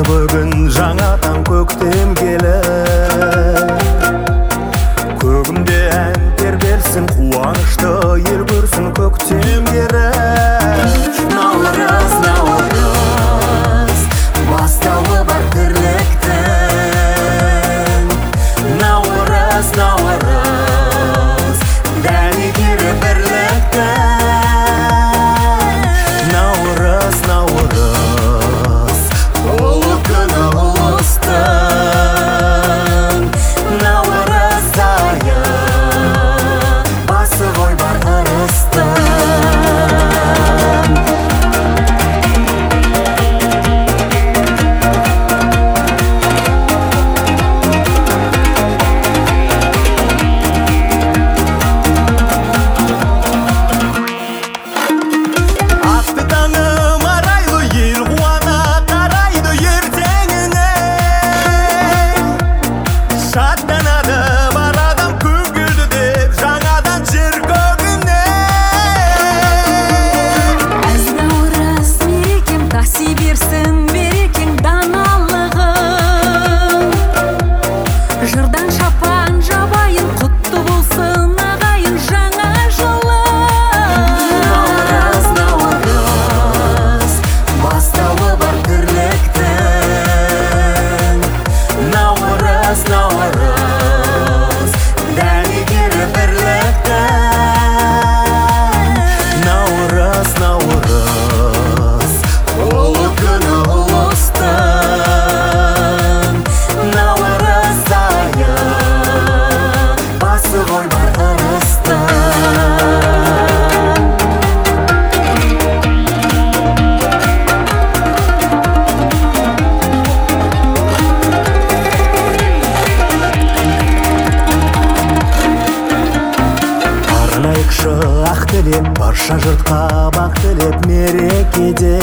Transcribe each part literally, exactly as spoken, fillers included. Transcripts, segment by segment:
Бақытты бүгін жаңадан көктем келіп, көгімде ән тербелсін, қуанышты ел көрсін көктем керіп. Наурыз, наурыз, бастауы бар тірліктің. Наурыз, наурыз, дәнекері бірліктің. Наурыз, наурыз, Ұлы күні ұлыстың. Наурыз айы, басы ғой бар ырыстың. атты таңым арайлы, ел қуана қарайды ертеңіне. Шаттанады бар адам көгілді деп жаңадан жер көгіне. Әз наурыз мерекем, таси берсін берекең даналығың. Жырдан шапан жабайын, құтты болсын ағайын жаңа жылы. Наурыз, наурыз, бастауы бар тірліктің. Наурыз, наурыз, дәнекері бірліктің. Наурыз, наурыз, Ұлы күні ұлыстың. Наурыз айы, басы ғой бар ырыстың. арнайықшы ақ тілеп, барша жұртқа бақ тілеп мерекеде.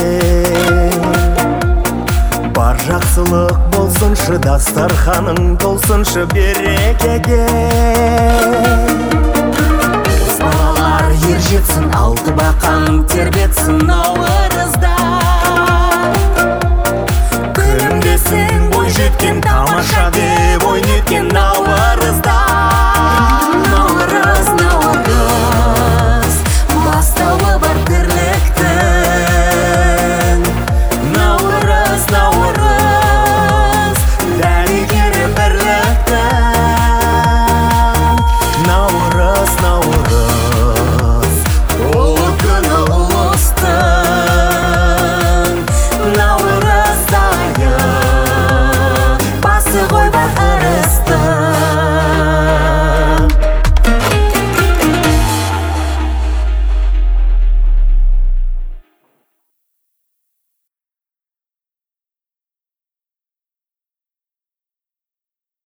Бар жақсылық болсыншы, дастарханың толсыншы берекеге. Қос балалар ер жетсін, алты бақан тербетсін наурызда. Күлімдесін бой жеткен, тамаша деп ойын еткен наурызда. Наурыз, наурыз, бастауы бар тірліктің. Наурыз, наурыз, дәнекері бірліктің. Наурыз, наурыз,